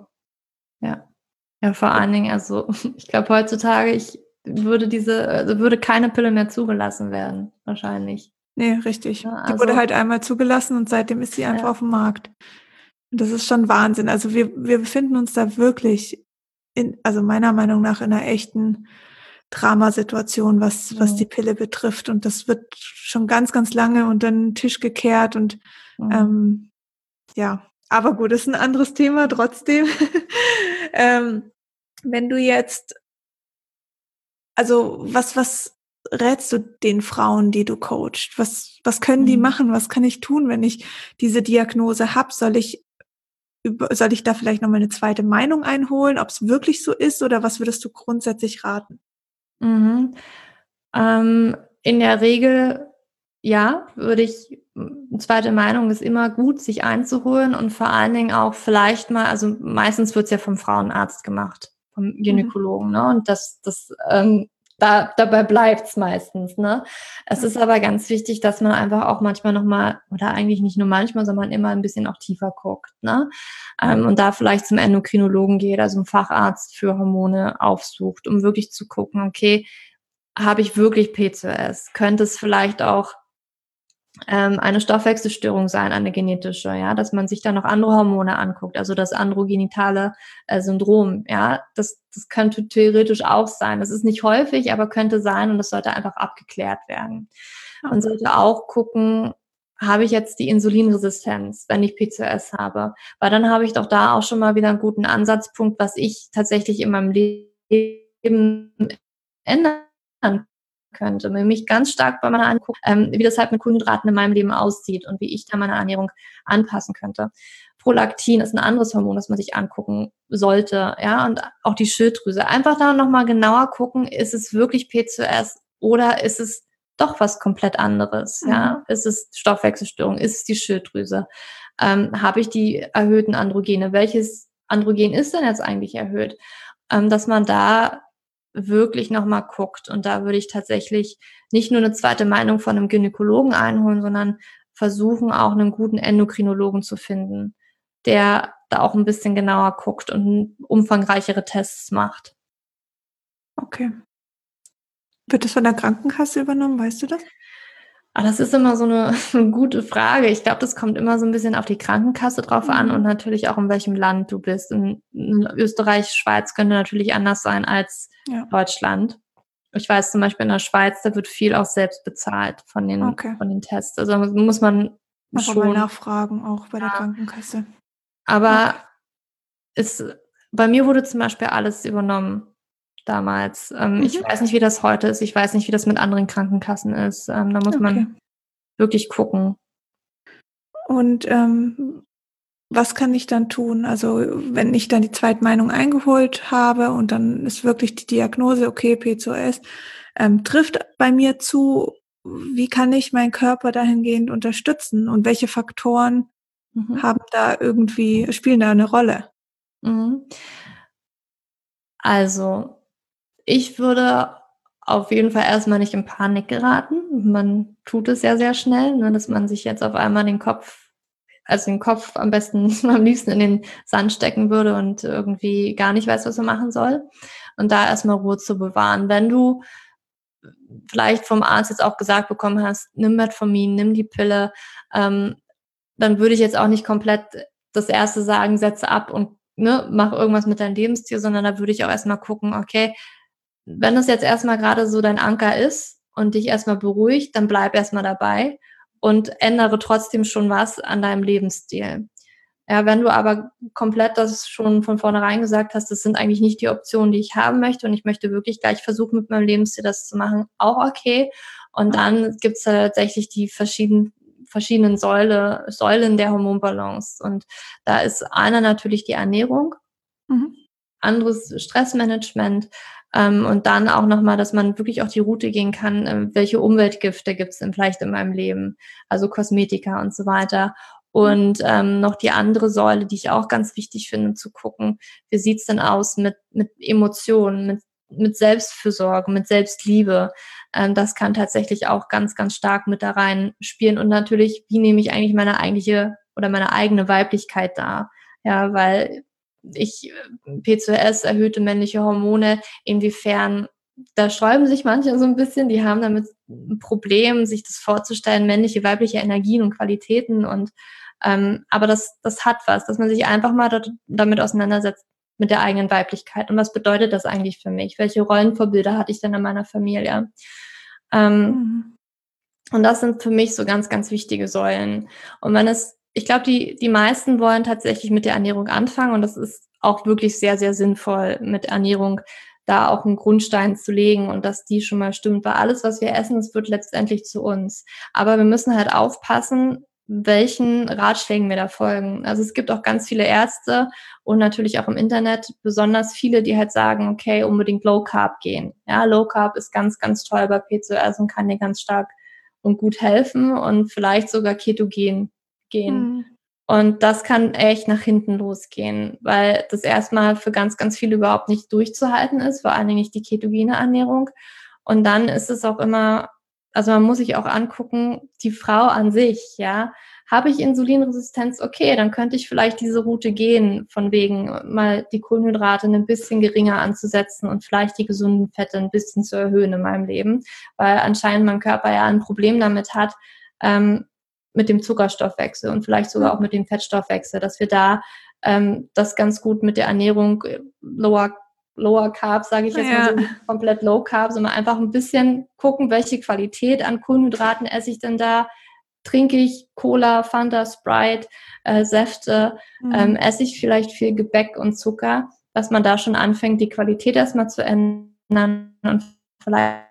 Ja. Ja, vor allen Dingen, also ich glaube heutzutage, ich würde diese, also würde keine Pille mehr zugelassen werden, wahrscheinlich. Nee, richtig. Ja, Die wurde also, halt einmal zugelassen und seitdem ist sie einfach ja. auf dem Markt. Und das ist schon Wahnsinn. Also wir, wir befinden uns da wirklich in, also meiner Meinung nach in einer echten Dramasituation, was, was die Mhm. Pille betrifft. Und das wird schon ganz, ganz lange unter den Tisch gekehrt und Mhm. ähm, ja, aber gut, das ist ein anderes Thema trotzdem. ähm, wenn du jetzt, also was, was rätst du den Frauen, die du coachst? Was, was können die Mhm. machen? Was kann ich tun, wenn ich diese Diagnose habe? Soll ich über, soll ich da vielleicht noch mal eine zweite Meinung einholen, ob es wirklich so ist, oder was würdest du grundsätzlich raten? Mhm. Ähm, in der Regel, ja, würde ich, hm, zweite Meinung ist immer gut, sich einzuholen und vor allen Dingen auch vielleicht mal, also meistens wird's ja vom Frauenarzt gemacht, vom Mhm. Gynäkologen, ne? Und das das, ähm, da dabei bleibt's meistens, ne? Es Ja. ist aber ganz wichtig, dass man einfach auch manchmal noch mal, oder eigentlich nicht nur manchmal, sondern immer ein bisschen auch tiefer guckt, ne? Ähm, und da vielleicht zum Endokrinologen geht, also 'n Facharzt für Hormone aufsucht, um wirklich zu gucken, okay, habe ich wirklich P C O S? Könnte es vielleicht auch ähm, eine Stoffwechselstörung sein, eine genetische, ja, dass man sich dann noch andere Hormone anguckt, also das androgenitale äh, Syndrom, ja, das, das könnte theoretisch auch sein. Das ist nicht häufig, aber könnte sein und das sollte einfach abgeklärt werden. Man Okay. sollte auch gucken, habe ich jetzt die Insulinresistenz, wenn ich P C O S habe? Weil dann habe ich doch da auch schon mal wieder einen guten Ansatzpunkt, was ich tatsächlich in meinem Leben ändern könnte, wenn mich ganz stark bei meiner anguckt, ähm, wie das halt mit Kohlenhydraten in meinem Leben aussieht und wie ich da meine Ernährung anpassen könnte. Prolaktin ist ein anderes Hormon, das man sich angucken sollte, ja, und auch die Schilddrüse. Einfach da nochmal genauer gucken, ist es wirklich P C O S oder ist es doch was komplett anderes, ja? Mhm. Ist es Stoffwechselstörung? Ist es die Schilddrüse? Ähm, habe ich die erhöhten Androgene? Welches Androgen ist denn jetzt eigentlich erhöht? Ähm, dass man da wirklich noch mal guckt. Und da würde ich tatsächlich nicht nur eine zweite Meinung von einem Gynäkologen einholen, sondern versuchen, auch einen guten Endokrinologen zu finden, der da auch ein bisschen genauer guckt und umfangreichere Tests macht. Okay. Wird das von der Krankenkasse übernommen, weißt du das? Ah, das ist immer so eine gute Frage. Ich glaube, das kommt immer so ein bisschen auf die Krankenkasse drauf an und Mhm. natürlich auch, in welchem Land du bist. In in Österreich, Schweiz könnte natürlich anders sein als Ja, Deutschland. Ich weiß zum Beispiel in der Schweiz, da wird viel auch selbst bezahlt von den okay. von den Tests. Also, muss man Einfach mal schon, nachfragen, auch bei der ja. Krankenkasse. Aber Okay. es bei mir wurde zum Beispiel alles übernommen damals. Ähm, ich Mhm. weiß nicht, wie das heute ist. Ich weiß nicht, wie das mit anderen Krankenkassen ist. Ähm, da muss Okay. man wirklich gucken. Und ähm, was kann ich dann tun? Also wenn ich dann die Zweitmeinung eingeholt habe und dann ist wirklich die Diagnose, okay, P C O S, ähm, trifft bei mir zu, wie kann ich meinen Körper dahingehend unterstützen und welche Faktoren Mhm. haben da irgendwie, spielen da eine Rolle? Mhm. Also, ich würde auf jeden Fall erstmal nicht in Panik geraten. Man tut es ja sehr schnell, ne, dass man sich jetzt auf einmal den Kopf also den Kopf am besten am liebsten in den Sand stecken würde und irgendwie gar nicht weiß, was man machen soll. Und da erstmal Ruhe zu bewahren. Wenn du vielleicht vom Arzt jetzt auch gesagt bekommen hast, nimm Metformin, nimm die Pille, ähm, dann würde ich jetzt auch nicht komplett das erste sagen, setze ab und ne, mach irgendwas mit deinem Lebensstil, sondern da würde ich auch erstmal gucken, okay, wenn das jetzt erstmal gerade so dein Anker ist und dich erstmal beruhigt, dann bleib erstmal dabei und ändere trotzdem schon was an deinem Lebensstil. Ja, wenn du aber komplett das schon von vornherein gesagt hast, das sind eigentlich nicht die Optionen, die ich haben möchte und ich möchte wirklich gleich versuchen, mit meinem Lebensstil das zu machen, auch okay. Und dann gibt's da tatsächlich die verschiedenen verschiedenen Säule, Säulen der Hormonbalance. Und da ist einer natürlich die Ernährung, Mhm. anderes Stressmanagement, ähm, und dann auch nochmal, dass man wirklich auch die Route gehen kann, äh, welche Umweltgifte gibt's denn vielleicht in meinem Leben, also Kosmetika und so weiter. Und ähm, noch die andere Säule, die ich auch ganz wichtig finde, zu gucken, wie sieht's denn aus mit, mit Emotionen, mit, mit Selbstfürsorge, mit Selbstliebe. Ähm, das kann tatsächlich auch ganz, ganz stark mit da rein spielen. Und natürlich, wie nehme ich eigentlich meine eigentliche oder meine eigene Weiblichkeit dar? Ja, weil ich P C O S, erhöhte männliche Hormone, inwiefern, da sträuben sich manche so ein bisschen, die haben damit ein Problem, sich das vorzustellen, männliche, weibliche Energien und Qualitäten und ähm, aber das das hat was, dass man sich einfach mal dort, damit auseinandersetzt mit der eigenen Weiblichkeit und was bedeutet das eigentlich für mich? Welche Rollenvorbilder hatte ich denn in meiner Familie? Ähm, Mhm. und das sind für mich so ganz, ganz wichtige Säulen. Und wenn es, ich glaube, die, die meisten wollen tatsächlich mit der Ernährung anfangen und das ist auch wirklich sehr, sehr sinnvoll, mit Ernährung da auch einen Grundstein zu legen und dass die schon mal stimmt, weil alles, was wir essen, das wird letztendlich zu uns. Aber wir müssen halt aufpassen, welchen Ratschlägen wir da folgen. Also es gibt auch ganz viele Ärzte und natürlich auch im Internet besonders viele, die halt sagen, okay, unbedingt Low Carb gehen. Ja, Low Carb ist ganz, ganz toll bei P C O S und kann dir ganz stark und gut helfen und vielleicht sogar ketogen gehen. Mhm. Und das kann echt nach hinten losgehen, weil das erstmal für ganz, ganz viele überhaupt nicht durchzuhalten ist, vor allen Dingen nicht die ketogene Ernährung. Und dann ist es auch immer, also man muss sich auch angucken, die Frau an sich, ja. Habe ich Insulinresistenz? Okay, dann könnte ich vielleicht diese Route gehen, von wegen mal die Kohlenhydrate ein bisschen geringer anzusetzen und vielleicht die gesunden Fette ein bisschen zu erhöhen in meinem Leben, weil anscheinend mein Körper ja ein Problem damit hat, ähm, mit dem Zuckerstoffwechsel und vielleicht sogar auch mit dem Fettstoffwechsel, dass wir da ähm, das ganz gut mit der Ernährung äh, lower Lower Carb, sage ich jetzt mal Ja. so, komplett Low Carb, sondern einfach ein bisschen gucken, welche Qualität an Kohlenhydraten esse ich denn da, trinke ich Cola, Fanta, Sprite, äh, Säfte, ähm, Mhm. esse ich vielleicht viel Gebäck und Zucker, dass man da schon anfängt, die Qualität erstmal zu ändern und vielleicht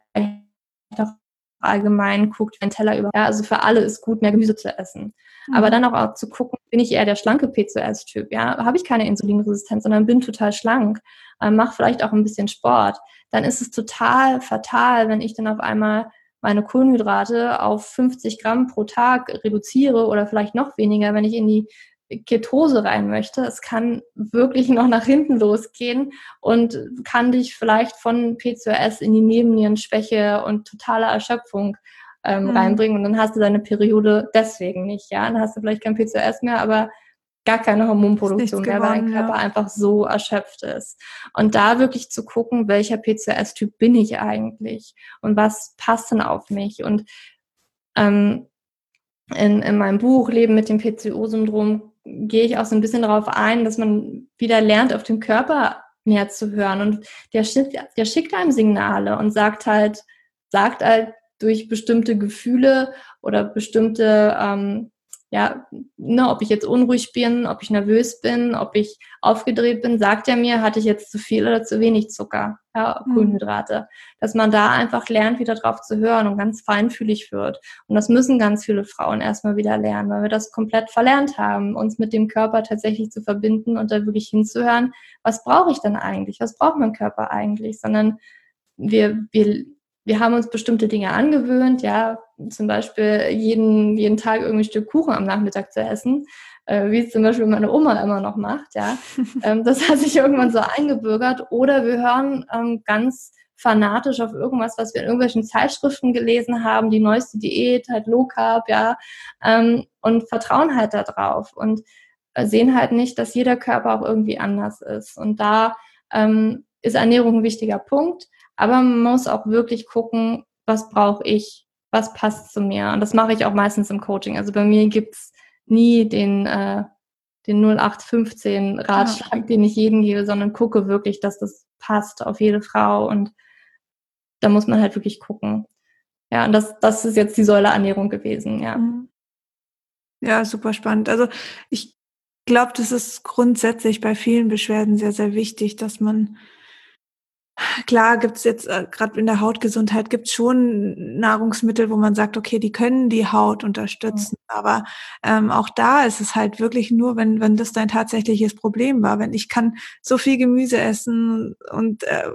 auch allgemein guckt, ein Teller über. Ja, also für alle ist gut, mehr Gemüse zu essen. Aber dann Mhm. auch, auch zu gucken, bin ich eher der schlanke P C O S-Typ, ja, habe ich keine Insulinresistenz, sondern bin total schlank, äh, mache vielleicht auch ein bisschen Sport, dann ist es total fatal, wenn ich dann auf einmal meine Kohlenhydrate auf fünfzig Gramm pro Tag reduziere oder vielleicht noch weniger, wenn ich in die Ketose rein möchte. Es kann wirklich noch nach hinten losgehen und kann dich vielleicht von P C O S in die Nebennierenschwäche und totale Erschöpfung ähm, Mhm. reinbringen und dann hast du deine Periode deswegen nicht, ja. Dann hast du vielleicht kein P C O S mehr, aber gar keine Ist nichts Hormonproduktion mehr, weil dein gewonnen, Körper ja. einfach so erschöpft ist. Und da wirklich zu gucken, welcher P C O S-Typ bin ich eigentlich und was passt denn auf mich? Und ähm, in, in meinem Buch Leben mit dem P C O-Syndrom gehe ich auch so ein bisschen darauf ein, dass man wieder lernt, auf den Körper mehr zu hören. Und der schickt, der schickt einem Signale und sagt halt, sagt halt durch bestimmte Gefühle oder bestimmte ähm, Ja, ne, ob ich jetzt unruhig bin, ob ich nervös bin, ob ich aufgedreht bin, sagt er mir, hatte ich jetzt zu viel oder zu wenig Zucker, ja, Kohlenhydrate. Dass man da einfach lernt, wieder drauf zu hören und ganz feinfühlig wird. Und das müssen ganz viele Frauen erstmal wieder lernen, weil wir das komplett verlernt haben, uns mit dem Körper tatsächlich zu verbinden und da wirklich hinzuhören, was brauche ich denn eigentlich? Was braucht mein Körper eigentlich? Sondern wir, wir Wir haben uns bestimmte Dinge angewöhnt, ja, zum Beispiel jeden, jeden Tag irgendwie ein Stück Kuchen am Nachmittag zu essen, äh, wie es zum Beispiel meine Oma immer noch macht, ja. ähm, das hat sich irgendwann so eingebürgert. Oder wir hören ähm, ganz fanatisch auf irgendwas, was wir in irgendwelchen Zeitschriften gelesen haben, die neueste Diät, halt Low Carb, ja, ähm, und vertrauen halt da drauf und äh, sehen halt nicht, dass jeder Körper auch irgendwie anders ist. Und da ähm, ist Ernährung ein wichtiger Punkt. Aber man muss auch wirklich gucken, was brauche ich, was passt zu mir. Und das mache ich auch meistens im Coaching. Also bei mir gibt's nie den, äh, den null acht fünfzehn Ratschlag, ja, den ich jedem gebe, sondern gucke wirklich, dass das passt auf jede Frau. Und da muss man halt wirklich gucken. Ja, und das, das ist jetzt die Säule Ernährung gewesen, ja. Ja, super spannend. Also ich glaube, das ist grundsätzlich bei vielen Beschwerden sehr, sehr wichtig, dass man Klar gibt's jetzt äh, gerade in der Hautgesundheit gibt's schon Nahrungsmittel, wo man sagt, okay, die können die Haut unterstützen. Mhm. Aber ähm, auch da ist es halt wirklich nur, wenn wenn das dein tatsächliches Problem war. Wenn ich kann so viel Gemüse essen und äh,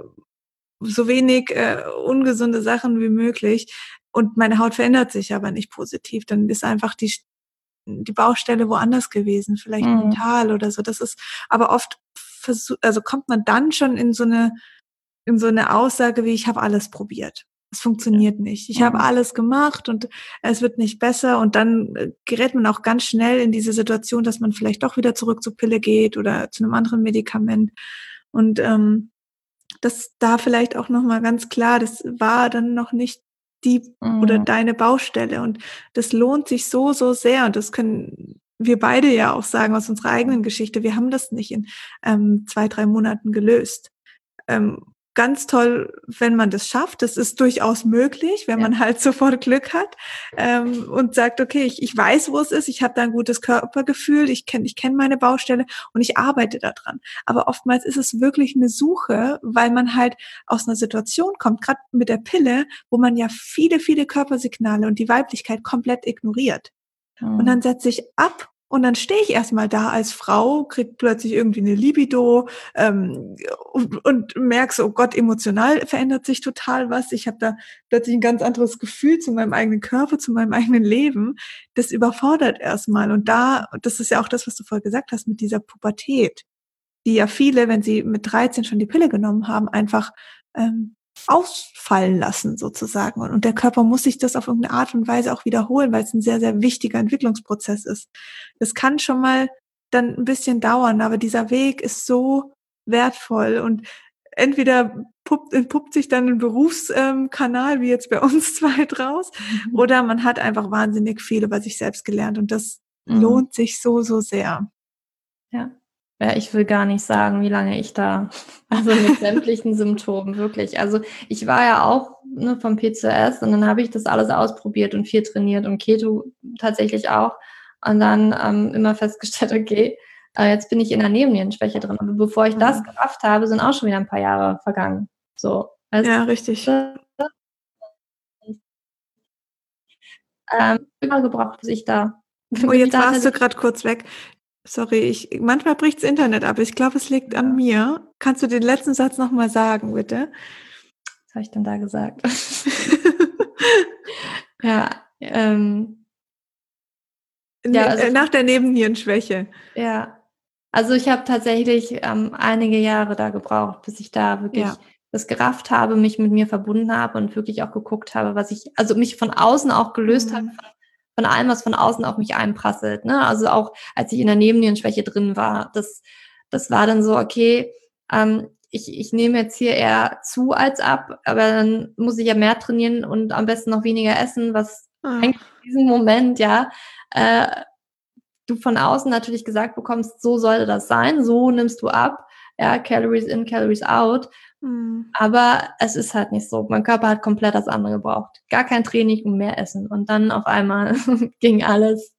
so wenig äh, ungesunde Sachen wie möglich und meine Haut verändert sich aber nicht positiv, dann ist einfach die die Baustelle woanders gewesen, vielleicht mhm. mental oder so. Das ist aber oft versuch, also kommt man dann schon in so eine in so eine Aussage wie, ich habe alles probiert. Es funktioniert nicht. Ich mhm. habe alles gemacht und es wird nicht besser. Und dann gerät man auch ganz schnell in diese Situation, dass man vielleicht doch wieder zurück zur Pille geht oder zu einem anderen Medikament. Und ähm, das da vielleicht auch nochmal ganz klar, das war dann noch nicht die mhm. oder deine Baustelle. Und das lohnt sich so, so sehr. Und das können wir beide ja auch sagen aus unserer eigenen Geschichte. Wir haben das nicht in ähm, zwei, drei Monaten gelöst. Ähm, Ganz toll, wenn man das schafft. Das ist durchaus möglich, wenn ja. man halt sofort Glück hat ähm, und sagt, okay, ich, ich weiß, wo es ist, ich habe da ein gutes Körpergefühl, ich kenne ich kenn meine Baustelle und ich arbeite daran. Aber oftmals ist es wirklich eine Suche, weil man halt aus einer Situation kommt, gerade mit der Pille, wo man ja viele, viele Körpersignale und die Weiblichkeit komplett ignoriert. Mhm. Und dann setze ich ab. Und dann stehe ich erstmal da als Frau, krieg plötzlich irgendwie eine Libido ähm, und, und merke so, oh Gott, emotional verändert sich total was. Ich habe da plötzlich ein ganz anderes Gefühl zu meinem eigenen Körper, zu meinem eigenen Leben. Das überfordert erstmal. Und da, das ist ja auch das, was du vorher gesagt hast mit dieser Pubertät, die ja viele, wenn sie mit dreizehn schon die Pille genommen haben, einfach ähm, ausfallen lassen sozusagen. Und, und der Körper muss sich das auf irgendeine Art und Weise auch wiederholen, weil es ein sehr, sehr wichtiger Entwicklungsprozess ist. Das kann schon mal dann ein bisschen dauern, aber dieser Weg ist so wertvoll und entweder puppt, entpuppt sich dann ein Berufskanal, ähm, wie jetzt bei uns zwei draus, mhm. oder man hat einfach wahnsinnig viel über sich selbst gelernt und das mhm. lohnt sich so, so sehr. Ja. Ja, ich will gar nicht sagen, wie lange ich da, also mit sämtlichen Symptomen, wirklich. Also ich war ja auch ne, vom P C O S und dann habe ich das alles ausprobiert und viel trainiert und Keto tatsächlich auch und dann ähm, immer festgestellt, okay, äh, jetzt bin ich in der Nebennierenschwäche drin. Aber bevor ich mhm. das gerafft habe, sind auch schon wieder ein paar Jahre vergangen. So. Also, ja, richtig. Ähm, immer gebraucht, bis ich da... Oh, jetzt warst du gerade kurz weg. Sorry, ich, manchmal bricht das Internet ab. Ich glaube, es liegt ja. an mir. Kannst du den letzten Satz nochmal sagen, bitte? Was habe ich denn da gesagt? ja, ähm, ja also, nach der Nebennierenschwäche. Ja, also ich habe tatsächlich ähm, einige Jahre da gebraucht, bis ich da wirklich ja. das gerafft habe, mich mit mir verbunden habe und wirklich auch geguckt habe, was ich, also mich von außen auch gelöst mhm. habe, von allem, was von außen auf mich einprasselt, ne? Also auch, als ich in der Nebennierenschwäche drin war, das, das war dann so, okay, ähm, ich, ich nehme jetzt hier eher zu als ab, aber dann muss ich ja mehr trainieren und am besten noch weniger essen, was ah. eigentlich in diesem Moment, ja, äh, du von außen natürlich gesagt bekommst, so sollte das sein, so nimmst du ab, ja, Calories in, Calories out. Mhm. Aber es ist halt nicht so. Mein Körper hat komplett das andere gebraucht. Gar kein Training und mehr Essen. Und dann auf einmal ging alles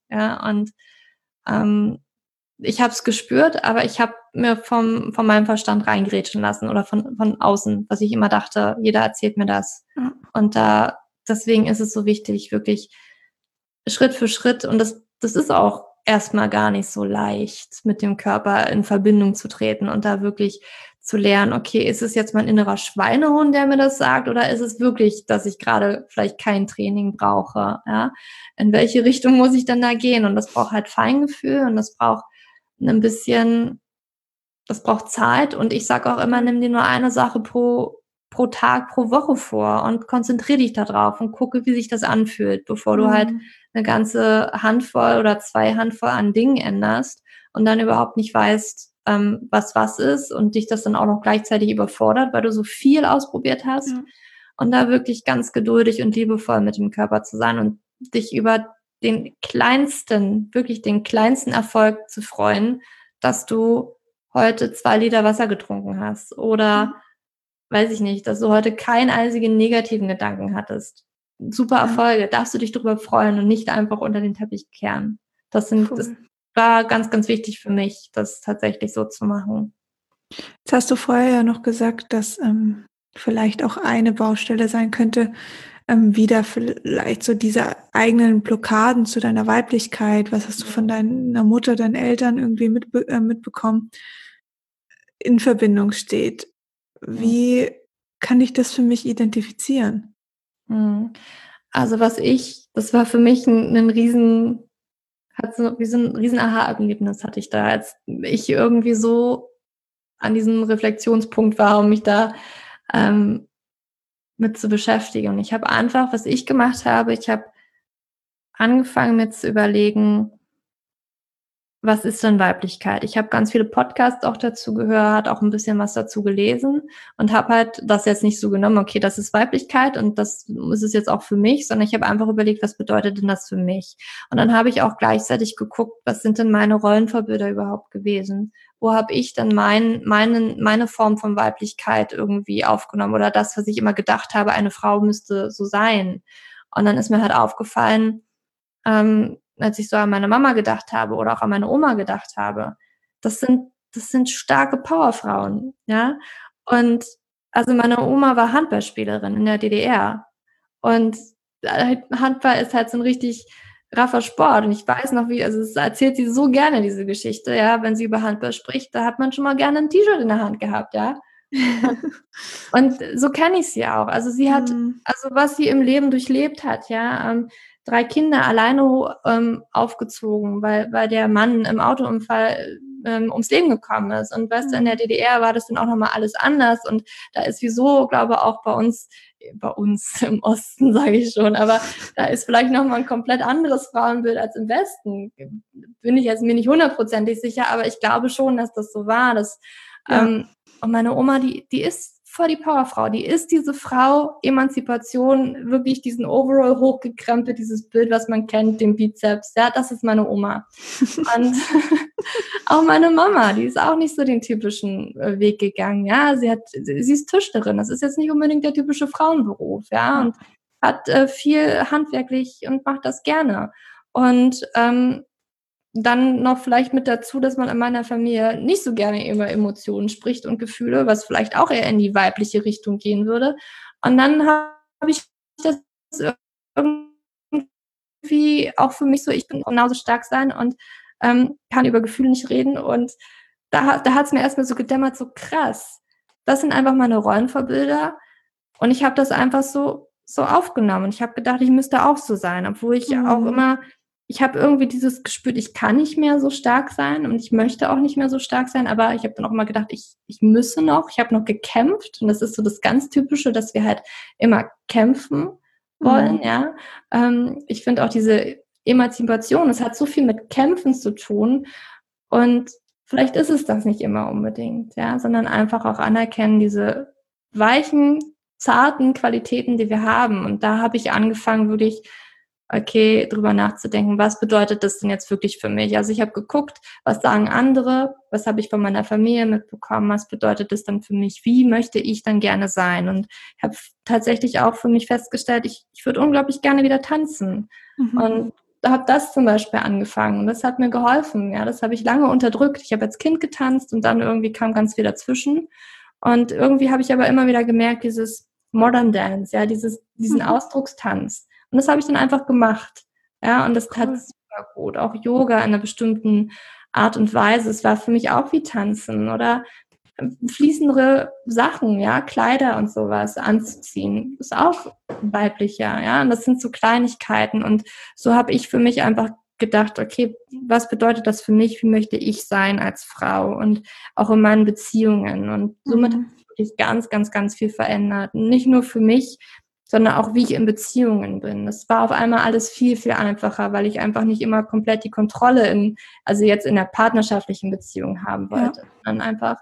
Ja, und ähm, ich habe es gespürt, aber ich habe mir vom von meinem Verstand reingrätschen lassen oder von von außen, was ich immer dachte, jeder erzählt mir das. Ja. Und da deswegen ist es so wichtig, wirklich Schritt für Schritt, und das das ist auch erstmal gar nicht so leicht, mit dem Körper in Verbindung zu treten und da wirklich zu lernen, okay, ist es jetzt mein innerer Schweinehund, der mir das sagt, oder ist es wirklich, dass ich gerade vielleicht kein Training brauche, ja? In welche Richtung muss ich denn da gehen? Und das braucht halt Feingefühl und das braucht ein bisschen, das braucht Zeit, und ich sage auch immer, nimm dir nur eine Sache pro pro Tag, pro Woche vor und konzentriere dich da drauf und gucke, wie sich das anfühlt, bevor du halt Mhm. eine ganze Handvoll oder zwei Handvoll an Dingen änderst und dann überhaupt nicht weißt, ähm, was was ist, und dich das dann auch noch gleichzeitig überfordert, weil du so viel ausprobiert hast. Ja. Und da wirklich ganz geduldig und liebevoll mit dem Körper zu sein und dich über den kleinsten, wirklich den kleinsten Erfolg zu freuen, dass du heute zwei Liter Wasser getrunken hast oder, weiß ich nicht, dass du heute keinen einzigen negativen Gedanken hattest. Super Ja, Erfolge, darfst du dich darüber freuen und nicht einfach unter den Teppich kehren. Das sind, das voll. war ganz, ganz wichtig für mich, das tatsächlich so zu machen. Jetzt hast du vorher ja noch gesagt, dass ähm, vielleicht auch eine Baustelle sein könnte, ähm, wieder vielleicht so diese eigenen Blockaden zu deiner Weiblichkeit. Was hast du von deiner Mutter, deinen Eltern irgendwie mitbe äh, mitbekommen, in Verbindung steht? Wie kann ich das für mich identifizieren? Mhm. Also, was ich das war für mich 'n 'nen riesen hat so wie so 'n riesen Aha-Erlebnis hatte ich da, als ich irgendwie so an diesem Reflexionspunkt war, um mich da, ähm, mit zu beschäftigen. Und ich habe einfach, was ich gemacht habe, ich habe angefangen, mir zu überlegen: Was ist denn Weiblichkeit? Ich habe ganz viele Podcasts auch dazu gehört, auch 'n bisschen was dazu gelesen und habe halt das jetzt nicht so genommen: „Okay, das ist Weiblichkeit und das ist es jetzt auch für mich“, sondern ich habe einfach überlegt: „Was bedeutet denn das für mich?“ Und dann habe ich auch gleichzeitig geguckt, was sind denn meine Rollenvorbilder überhaupt gewesen? Wo habe ich denn mein meinen meine Form von Weiblichkeit irgendwie aufgenommen oder das, was ich immer gedacht habe, eine Frau müsste so sein? Und dann ist mir halt aufgefallen, ähm, als ich so an meine Mama gedacht habe oder auch an meine Oma gedacht habe, das sind das sind starke Powerfrauen, ja? Und also, meine Oma war Handballspielerin in der D D R und, äh, Handball ist halt so 'n richtig raffer Sport, und ich weiß noch, wie, also, das erzählt sie so gerne, diese Geschichte, ja, wenn sie über Handball spricht, da hat man schon mal gerne 'n T-Shirt in der Hand gehabt, ja? Und so kenne ich sie auch. Also, sie hat, Mhm. also, was sie im Leben durchlebt hat, ja, ähm, drei Kinder alleine, ähm, aufgezogen, weil weil der Mann im Autounfall, ähm, ums Leben gekommen ist. Und weißt du, in der Mhm. D D R war das dann auch noch mal alles anders, und da ist wieso, glaube auch bei uns bei uns im Osten, sage ich schon, aber da ist vielleicht noch mal 'n komplett anderes Frauenbild als im Westen. Bin ich jetzt mir nicht hundertprozentig sicher, aber ich glaube schon, dass das so war, dass, Ja. ähm und meine Oma, die die ist voll die Powerfrau. Die ist diese Frau, Emanzipation, wirklich diesen Overall hochgekrempelt, dieses Bild, was man kennt, den Bizeps. Ja, das ist meine Oma. Und auch meine Mama, die ist auch nicht so den typischen, äh, Weg gegangen. Ja, sie hat sie sie ist Tischlerin. Das ist jetzt nicht unbedingt der typische Frauenberuf, ja, Ja. und hat, äh, viel handwerklich und macht das gerne. Und, ähm dann noch vielleicht mit dazu, dass man in meiner Familie nicht so gerne über Emotionen spricht und Gefühle, was vielleicht auch eher in die weibliche Richtung gehen würde. Und dann habe ich das irgendwie auch für mich so, ich bin genauso stark sein und, ähm, kann über Gefühle nicht reden. Und da da hat's mir erst mal so gedämmert, so krass. Das sind einfach meine Rollenvorbilder, und ich habe das einfach so so aufgenommen. Ich habe gedacht, ich müsste auch so sein, obwohl ich auch Mhm. immer, ich habe irgendwie dieses gespürt, ich kann nicht mehr so stark sein und ich möchte auch nicht mehr so stark sein, aber ich habe dann auch immer gedacht, ich ich müsse noch. Ich habe noch gekämpft, und das ist so das ganz Typische, dass wir halt immer kämpfen wollen, Mhm. ja. Ähm, ich finde auch diese Emanzipation, das hat so viel mit Kämpfen zu tun, und vielleicht ist es das nicht immer unbedingt, ja, sondern einfach auch anerkennen, diese weichen, zarten Qualitäten, die wir haben. Und da habe ich angefangen, wirklich, okay, drüber nachzudenken, was bedeutet das denn jetzt wirklich für mich? Also, ich habe geguckt, was sagen andere, was habe ich von meiner Familie mitbekommen, was bedeutet das dann für mich? Wie möchte ich dann gerne sein? Und ich habe tatsächlich auch für mich festgestellt, ich ich würde unglaublich gerne wieder tanzen. Mhm. Und habe das zum Beispiel angefangen und das hat mir geholfen. Ja, das habe ich lange unterdrückt. Ich habe als Kind getanzt und dann irgendwie kam ganz viel dazwischen. Und irgendwie habe ich aber immer wieder gemerkt, dieses Modern Dance, ja, dieses, diesen Mhm. Ausdruckstanz. Und das habe ich dann einfach gemacht. Ja, und das tat Cool. super gut. Auch Yoga in einer bestimmten Art und Weise. Es war für mich auch wie Tanzen oder fließendere Sachen, ja, Kleider und sowas anzuziehen, ist auch weiblicher, ja, und das sind so Kleinigkeiten und so habe ich für mich einfach gedacht, okay, was bedeutet das für mich, wie möchte ich sein als Frau und auch in meinen Beziehungen und somit hat Mhm. sich wirklich ganz, ganz, ganz viel verändert, nicht nur für mich, sondern auch wie ich in Beziehungen bin. Es war auf einmal alles viel, viel einfacher, weil ich einfach nicht immer komplett die Kontrolle in, also jetzt in der partnerschaftlichen Beziehung haben Ja. wollte, sondern einfach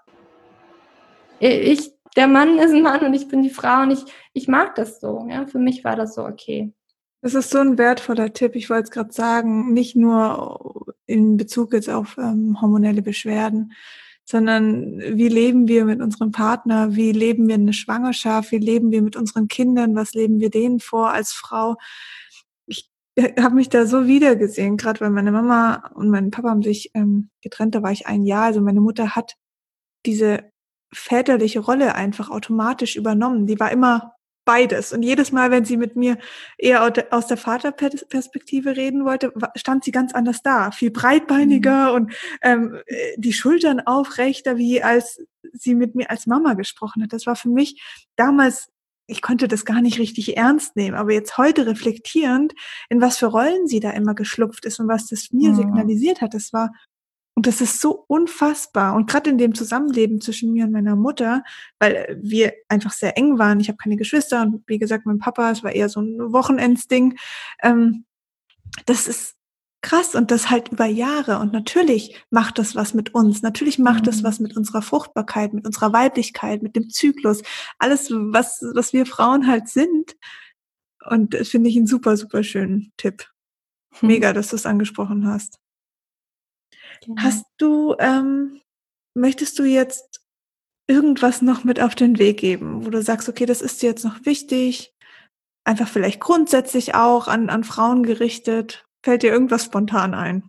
ich, der Mann ist ein Mann und ich bin die Frau und ich, ich mag das so. Ja, für mich war das so okay. Das ist so ein wertvoller Tipp. Ich wollte es gerade sagen, nicht nur in Bezug jetzt auf ähm, hormonelle Beschwerden, sondern wie leben wir mit unserem Partner, wie leben wir eine Schwangerschaft, wie leben wir mit unseren Kindern, was leben wir denen vor als Frau. Ich habe mich da so wiedergesehen, gerade weil meine Mama und mein Papa haben sich ähm, getrennt, da war ich ein Jahr. Also meine Mutter hat diese väterliche Rolle einfach automatisch übernommen. Die war immer beides. Und jedes Mal, wenn sie mit mir eher aus der Vaterperspektive reden wollte, stand sie ganz anders da. Viel breitbeiniger Mhm. und ähm, die Schultern aufrechter, wie als sie mit mir als Mama gesprochen hat. Das war für mich damals, ich konnte das gar nicht richtig ernst nehmen, aber jetzt heute reflektierend, in was für Rollen sie da immer geschlüpft ist und was das mir Mhm. signalisiert hat, das war und das ist so unfassbar. Und gerade in dem Zusammenleben zwischen mir und meiner Mutter, weil wir einfach sehr eng waren. Ich habe keine Geschwister und wie gesagt, mein Papa, es war eher so ein Wochenendsding. Ähm, das ist krass und das halt über Jahre. Und natürlich macht das was mit uns. Natürlich macht das was Mhm. mit unserer Fruchtbarkeit, mit unserer Weiblichkeit, mit dem Zyklus. Alles, was, was wir Frauen halt sind. Und das finde ich einen super, super schönen Tipp. Mega, dass du es angesprochen hast. Genau. Hast du, ähm, möchtest du jetzt irgendwas noch mit auf den Weg geben, wo du sagst, okay, das ist dir jetzt noch wichtig, einfach vielleicht grundsätzlich auch an, an Frauen gerichtet? Fällt dir irgendwas spontan ein?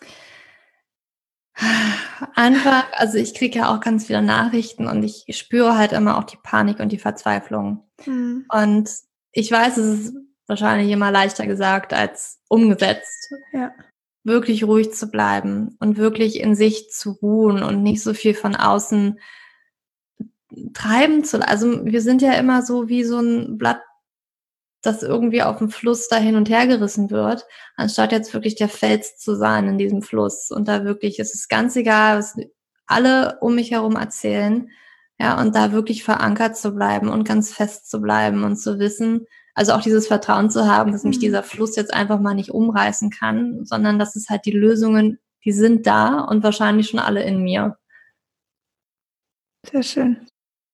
Einfach, also ich kriege ja auch ganz viele Nachrichten und ich spüre halt immer auch die Panik und die Verzweiflung. Mhm. Und ich weiß, es ist wahrscheinlich immer leichter gesagt als umgesetzt, Ja. wirklich ruhig zu bleiben und wirklich in sich zu ruhen und nicht so viel von außen treiben zu lassen. Also wir sind ja immer so wie so ein Blatt, das irgendwie auf dem Fluss da hin und her gerissen wird, anstatt jetzt wirklich der Fels zu sein in diesem Fluss. Und da wirklich, es ist ganz egal, was alle um mich herum erzählen, ja, und da wirklich verankert zu bleiben und ganz fest zu bleiben und zu wissen, also auch dieses Vertrauen zu haben, dass mich Mhm. dieser Fluss jetzt einfach mal nicht umreißen kann, sondern dass es halt die Lösungen, die sind da und wahrscheinlich schon alle in mir. Sehr schön.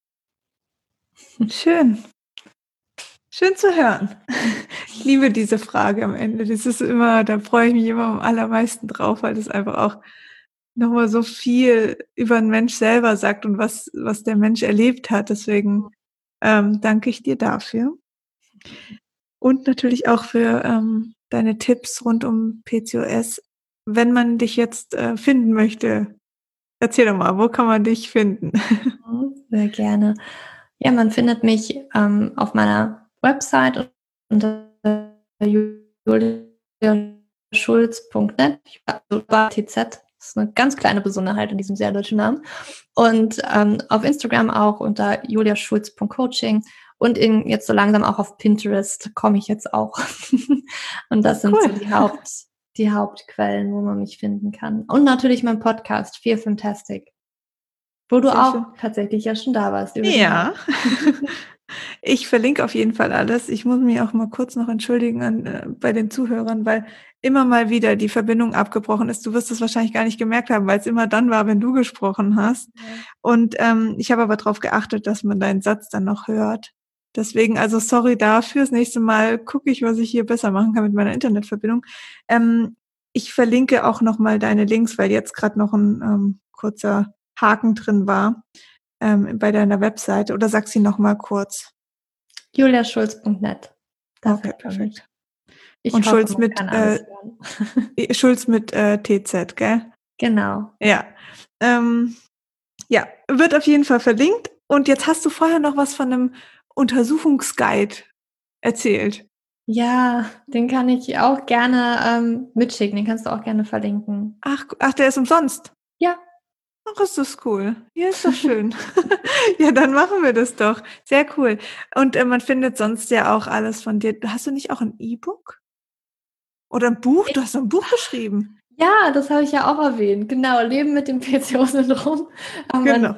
Schön. Schön zu hören. Ich liebe diese Frage am Ende. Das ist immer, da freue ich mich immer am allermeisten drauf, weil das einfach auch nochmal so viel über den Mensch selber sagt und was, was der Mensch erlebt hat. Deswegen ähm, danke ich dir dafür. Und natürlich auch für ähm, deine Tipps rund um P C O S. Wenn man dich jetzt äh, finden möchte, erzähl doch mal, wo kann man dich finden? Mhm, sehr gerne. Ja, man findet mich ähm, auf meiner Website unter juliaschulz punkt net. Ich war T Z. Das ist eine ganz kleine Besonderheit in diesem sehr deutschen Namen. Und ähm, auf Instagram auch unter juliaschulz punkt coaching und in, jetzt so langsam auch auf Pinterest komme ich jetzt auch. Und das sind Cool. so die Haupt, die Hauptquellen, wo man mich finden kann. Und natürlich mein Podcast, Feel Fantastic. Wo du Sehr schön. auch tatsächlich ja schon da warst über die Haut. Ja. Ich verlinke auf jeden Fall alles. Ich muss mich auch mal kurz noch entschuldigen an, äh, bei den Zuhörern, weil immer mal wieder die Verbindung abgebrochen ist. Du wirst es wahrscheinlich gar nicht gemerkt haben, weil es immer dann war, wenn du gesprochen hast. Ja. Und ähm, ich habe aber darauf geachtet, dass man deinen Satz dann noch hört. Deswegen, also sorry dafür. Das nächste Mal gucke ich, was ich hier besser machen kann mit meiner Internetverbindung. Ähm, ich verlinke auch noch mal deine Links, weil jetzt gerade noch ein ähm, kurzer Haken drin war ähm, bei deiner Webseite. Oder sag sie noch mal kurz. juliaschulz punkt net. Da Okay, findet man mich. perfekt. Ich Und hoffe, Schulz man mit kann äh, alles hören. Schulz mit äh, T Z, gell? Genau. Ja. Ähm, ja, wird auf jeden Fall verlinkt. Und jetzt hast du vorher noch was von einem Untersuchungsguide erzählt. Ja, den kann ich auch gerne ähm, mitschicken. Den kannst du auch gerne verlinken. Ach, ach, der ist umsonst. Ja. Ach, ist das cool. Ja, ist doch schön. Ja, dann machen wir das doch. Sehr cool. Und äh, man findet sonst ja auch alles von dir. Hast du nicht auch ein E-Book? Oder ein Buch? Du hast ein Buch geschrieben. Ja, das habe ich ja auch erwähnt. Genau, Leben mit dem P C O-Syndrom. Genau.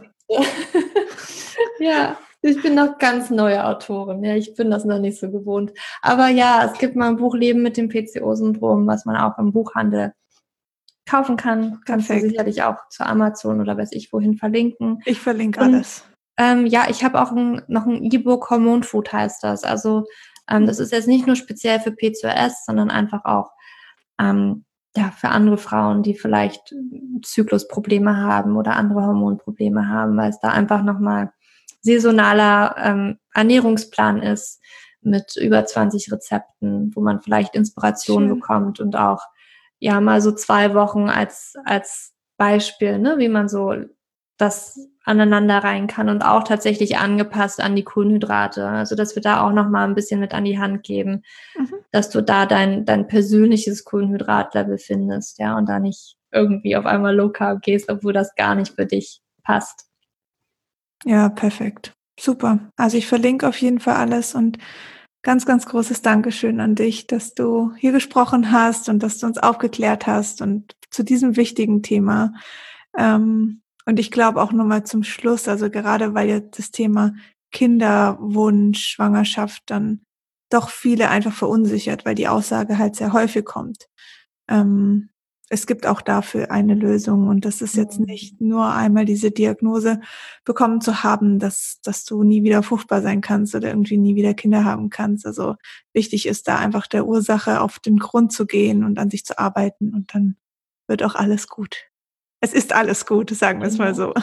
Ja, ich bin noch ganz neue Autorin. Ja, ich bin das noch nicht so gewohnt. Aber ja, es gibt mal ein Buch Leben mit dem P C O-Syndrom, was man auch im Buchhandel kaufen kann. Kannst Perfekt. du sicherlich auch zu Amazon oder weiß ich wohin verlinken. Ich verlinke Und, alles. Ähm, ja, ich habe auch ein, noch ein E-Book, Hormonfood heißt das. Also ähm, das ist jetzt nicht nur speziell für P C O S, sondern einfach auch ähm, ja, für andere Frauen, die vielleicht Zyklusprobleme haben oder andere Hormonprobleme haben, weil es da einfach nochmal saisonaler ähm, Ernährungsplan ist mit über zwanzig Rezepten, wo man vielleicht Inspiration Schön. bekommt und auch ja mal so zwei Wochen als, als Beispiel, ne, wie man so das aneinander rein kann und auch tatsächlich angepasst an die Kohlenhydrate. Also, dass wir da auch nochmal ein bisschen mit an die Hand geben, Mhm. dass du da dein, dein persönliches Kohlenhydratlevel findest, ja, und da nicht irgendwie auf einmal Low Carb gehst, obwohl das gar nicht für dich passt. Ja, perfekt. Super. Also ich verlinke auf jeden Fall alles und ganz, ganz großes Dankeschön an dich, dass du hier gesprochen hast und dass du uns aufgeklärt hast und zu diesem wichtigen Thema. Ähm, und ich glaube auch nochmal zum Schluss, also gerade weil jetzt das Thema Kinderwunsch, Schwangerschaft dann doch viele einfach verunsichert, weil die Aussage halt sehr häufig kommt. Ähm, es gibt auch dafür eine Lösung und das ist jetzt nicht nur einmal diese Diagnose bekommen zu haben, dass, dass du nie wieder fruchtbar sein kannst oder irgendwie nie wieder Kinder haben kannst. Also wichtig ist da einfach der Ursache auf den Grund zu gehen und an sich zu arbeiten und dann wird auch alles gut. Es ist alles gut, sagen wir es mal so.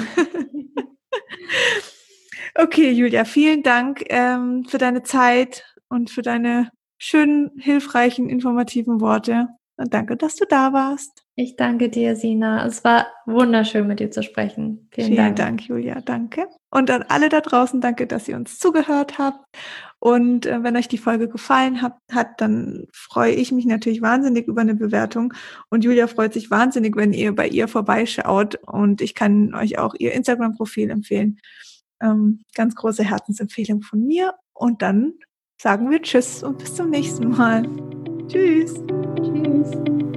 Okay, Julia, vielen Dank ähm, für deine Zeit und für deine schönen, hilfreichen, informativen Worte. Und danke, dass du da warst. Ich danke dir, Sina. Es war wunderschön, mit dir zu sprechen. Vielen Vielen Dank. Dank, Julia, danke. Und an alle da draußen, danke, dass ihr uns zugehört habt. Und äh, wenn euch die Folge gefallen hat, hat, dann freue ich mich natürlich wahnsinnig über eine Bewertung. Und Julia freut sich wahnsinnig, wenn ihr bei ihr vorbeischaut. Und ich kann euch auch ihr Instagram-Profil empfehlen. Ähm, ganz große Herzensempfehlung von mir. Und dann sagen wir Tschüss und bis zum nächsten Mal. Tschüss. Tschüss.